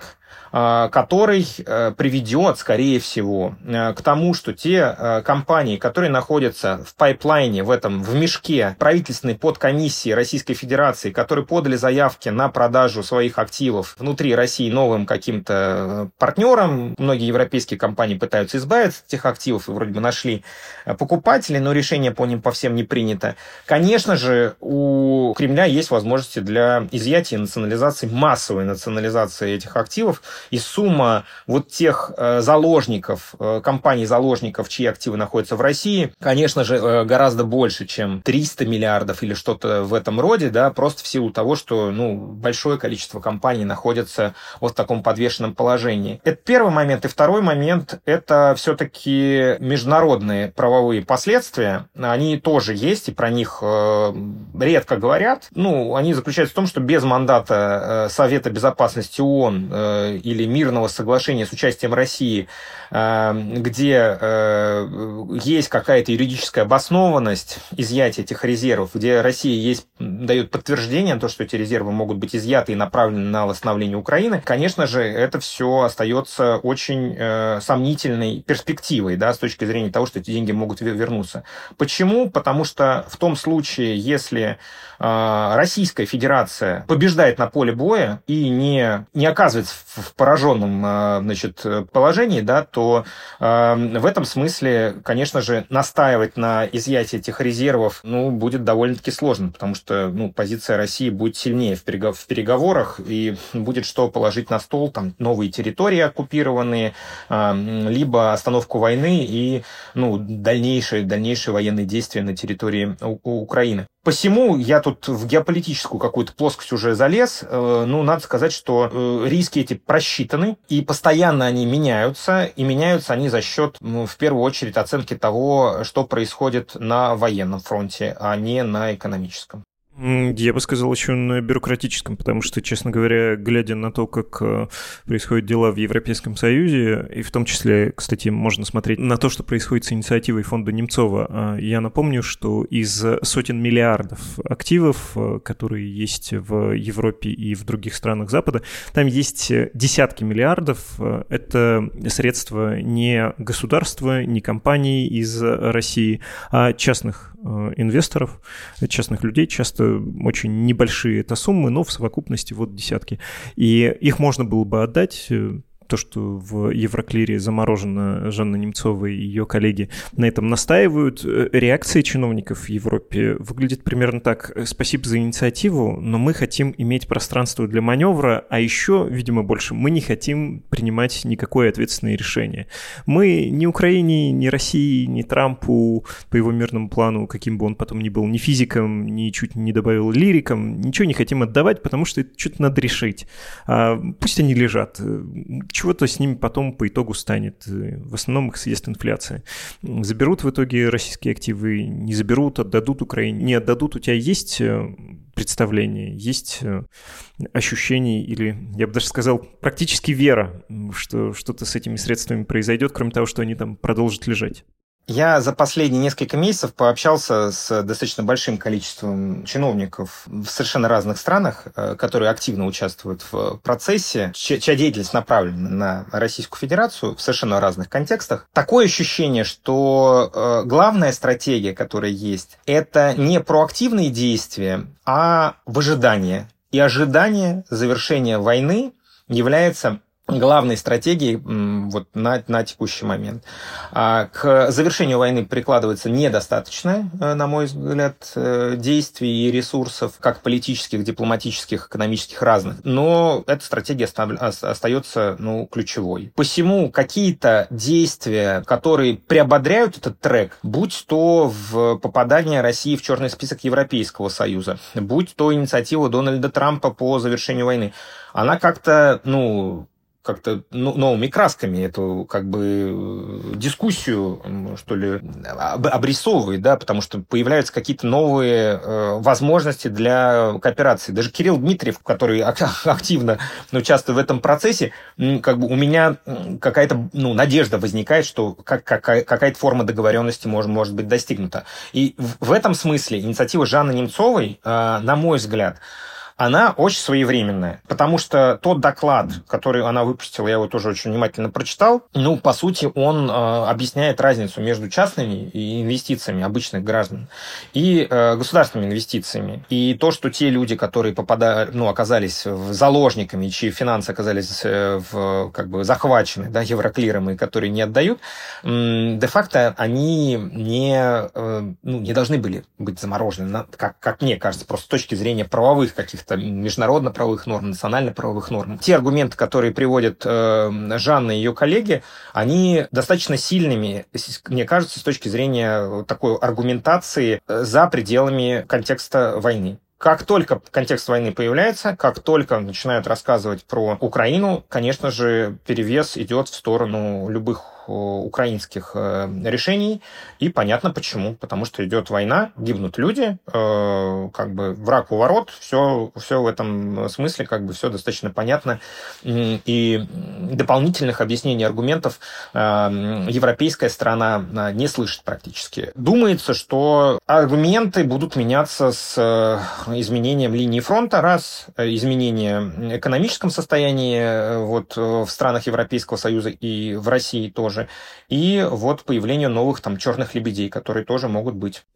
который приведет, скорее всего, к тому, что те компании, которые находятся в пайплайне, в мешке правительственной подкомиссии Российской Федерации, которые подали заявки на продажу своих активов внутри России новым каким-то партнерам, многие европейские компании пытаются избавиться от этих активов и вроде бы нашли покупателей, но решение по ним по всем не принято. Конечно же, у Кремля есть возможности для изъятия и национализации, массовой национализации этих активов, и сумма тех заложников, компаний-заложников, чьи активы находятся в России, конечно же, гораздо больше, чем 300 миллиардов или что-то в этом роде, да, просто в силу того, что, большое количество компаний находится в таком подвешенном положении. Это первый момент. И второй момент – это все-таки международные правовые последствия. Они тоже есть, и про них редко говорят. Они заключаются в том, что без мандата Совета Безопасности ООН или мирного соглашения с участием России, где есть какая-то юридическая обоснованность изъятия этих резервов, где Россия дает подтверждение на то, что эти резервы могут быть изъяты и направлены на восстановление Украины, конечно же, это все остается очень сомнительной перспективой, да, с точки зрения того, что эти деньги могут вернуться. Почему? Потому что в том случае, если Российская Федерация побеждает на поле боя и не оказывается в пораженном, значит, положении, да, то в этом смысле, конечно же, настаивать на изъятии этих резервов, ну, будет довольно-таки сложно, потому что, ну, позиция России будет сильнее в переговорах, и будет что положить на стол, там, новые территории оккупированные, либо остановку войны и, ну, дальнейшие военные действия на территории Украины. Посему я тут в геополитическую какую-то плоскость уже залез. Ну, надо сказать, что риски эти просчитаны, и постоянно они меняются, и меняются они за счет, ну, в первую очередь, оценки того, что происходит на военном фронте, а не на экономическом. Я бы сказал, еще на бюрократическом, потому что, честно говоря, глядя на то, как происходят дела в Европейском Союзе, и в том числе, кстати, можно смотреть на то, что происходит с инициативой фонда Немцова, я напомню, что из сотен миллиардов активов, которые есть в Европе и в других странах Запада, там есть десятки миллиардов. Это средства не государства, не компаний из России, а частных инвесторов, частных людей, часто очень небольшие это суммы, но в совокупности вот десятки. И их можно было бы отдать. То, что в Евроклире заморожено, Жанна Немцова и ее коллеги на этом настаивают. Реакция чиновников в Европе выглядит примерно так. Спасибо за инициативу, но мы хотим иметь пространство для маневра, а еще, видимо, больше мы не хотим принимать никакое ответственное решение. Мы ни Украине, ни России, ни Трампу по его мирному плану, каким бы он потом ни был, ни физиком, ни чуть не добавил лириком, ничего не хотим отдавать, потому что это что-то надо решить. Пусть они лежат. Чего-то с ними потом по итогу станет. В основном их съест инфляция. Заберут в итоге российские активы, не заберут, отдадут Украине, не отдадут. У тебя есть представление, есть ощущение или, я бы даже сказал, практически вера, что что-то с этими средствами произойдет, кроме того, что они там продолжат лежать? Я за последние несколько месяцев пообщался с достаточно большим количеством чиновников в совершенно разных странах, которые активно участвуют в процессе, чья деятельность направлена на Российскую Федерацию в совершенно разных контекстах. Такое ощущение, что главная стратегия, которая есть, это не проактивные действия, а выжидание. И ожидание завершения войны является главной стратегией вот на текущий момент. К завершению войны прикладывается недостаточно, на мой взгляд, действий и ресурсов, как политических, дипломатических, экономических, разных. Но эта стратегия остается, ключевой. Посему какие-то действия, которые приободряют этот трек, будь то в попадание России в черный список Европейского Союза, будь то инициатива Дональда Трампа по завершению войны, она как-то новыми красками эту дискуссию, что ли, обрисовывает, да, потому что появляются какие-то новые возможности для кооперации. Даже Кирилл Дмитриев, который активно участвует в этом процессе, у меня какая-то надежда возникает, что какая-то форма договоренности может быть достигнута. И в этом смысле инициатива Жанны Немцовой, на мой взгляд, она очень своевременная, потому что тот доклад, который она выпустила, я его тоже очень внимательно прочитал, по сути, он объясняет разницу между частными инвестициями обычных граждан и государственными инвестициями. И то, что те люди, которые оказались заложниками, чьи финансы оказались захвачены, да, Евроклиром, и которые не отдают, де-факто они не должны были быть заморожены, как мне кажется, просто с точки зрения правовых каких-то международно-правовых норм, национально-правовых норм. Те аргументы, которые приводят Жанна и ее коллеги, они достаточно сильными, мне кажется, с точки зрения такой аргументации за пределами контекста войны. Как только контекст войны появляется, как только начинают рассказывать про Украину, конечно же, перевес идет в сторону любых украинских решений, и понятно почему. Потому что идет война, гибнут люди, враг у ворот, все в этом смысле все достаточно понятно, и дополнительных объяснений, аргументов европейская сторона не слышит практически. Думается, что аргументы будут меняться с изменением линии фронта, раз, изменение экономическом состоянии в странах Европейского Союза и в России тоже, и появление новых черных лебедей, которые тоже могут быть.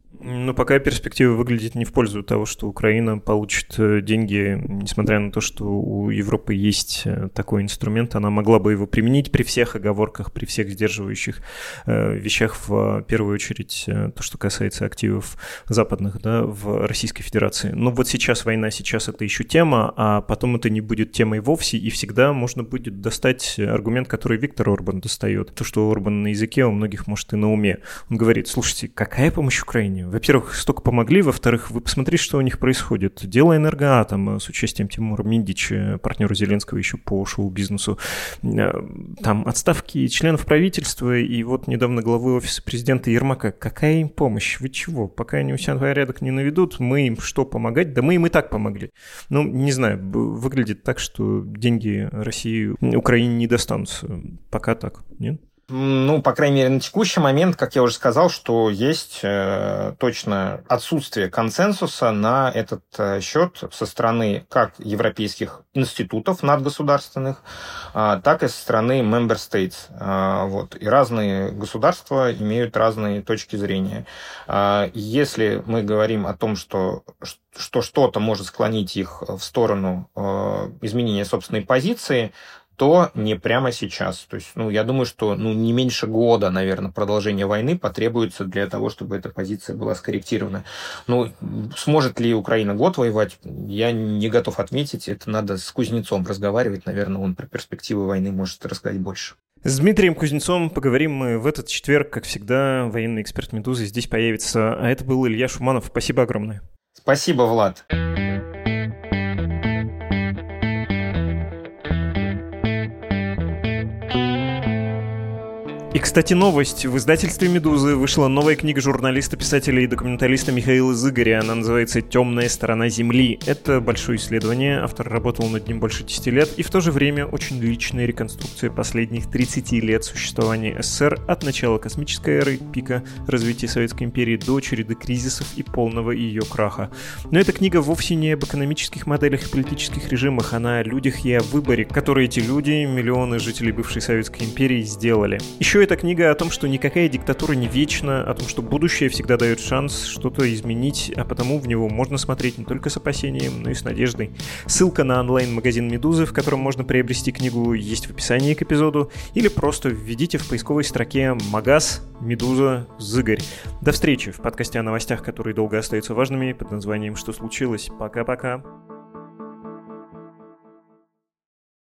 Ну, пока перспектива выглядит не в пользу того, что Украина получит деньги, несмотря на то, что у Европы есть такой инструмент, она могла бы его применить при всех оговорках, при всех сдерживающих вещах, в первую очередь то, что касается активов западных, да, в Российской Федерации. Но вот сейчас война, сейчас это еще тема, а потом это не будет темой вовсе, и всегда можно будет достать аргумент, который Виктор Орбан достает. То, что Орбан на языке, у многих может и на уме. Он говорит: слушайте, какая помощь Украине? Во-первых, столько помогли, во-вторых, вы посмотрите, что у них происходит. Дело «Энергоатом» с участием Тимура Миндича, партнера Зеленского еще по шоу-бизнесу. Там отставки членов правительства и вот недавно главы офиса президента Ермака. Какая им помощь? Вы чего? Пока они у себя порядок не наведут, мы им что, помогать? Да мы им и так помогли. Ну, не знаю, выглядит так, что деньги России Украине не достанутся. Пока так, нет? Ну, по крайней мере, на текущий момент, как я уже сказал, что есть точно отсутствие консенсуса на этот счет со стороны как европейских институтов надгосударственных, так и со стороны member states. Вот. И разные государства имеют разные точки зрения. Если мы говорим о том, что что-то может склонить их в сторону изменения собственной позиции, то не прямо сейчас. То есть, я думаю, что не меньше года, наверное, продолжения войны потребуется для того, чтобы эта позиция была скорректирована. Сможет ли Украина год воевать, я не готов отметить. Это надо с Кузнецом разговаривать. Наверное, он про перспективы войны может рассказать больше. С Дмитрием Кузнецовым поговорим мы в этот четверг. Как всегда, военный эксперт «Медузы» здесь появится. А это был Илья Шуманов. Спасибо огромное. Спасибо, Влад. И, кстати, новость. В издательстве «Медузы» вышла новая книга журналиста, писателя и документалиста Михаила Зыгоря. Она называется «Темная сторона Земли». Это большое исследование. Автор работал над ним больше 10 лет. И в то же время очень личная реконструкция последних 30 лет существования СССР от начала космической эры, пика развития Советской империи, до череды кризисов и полного ее краха. Но эта книга вовсе не об экономических моделях и политических режимах. Она о людях и о выборе, которые эти люди, миллионы жителей бывшей Советской империи, сделали. Еще эта книга о том, что никакая диктатура не вечна, о том, что будущее всегда дает шанс что-то изменить, а потому в него можно смотреть не только с опасением, но и с надеждой. Ссылка на онлайн-магазин «Медузы», в котором можно приобрести книгу, есть в описании к эпизоду, или просто введите в поисковой строке «Магаз», «Медуза», «Зыгорь». До встречи в подкасте о новостях, которые долго остаются важными, под названием «Что случилось?». Пока-пока.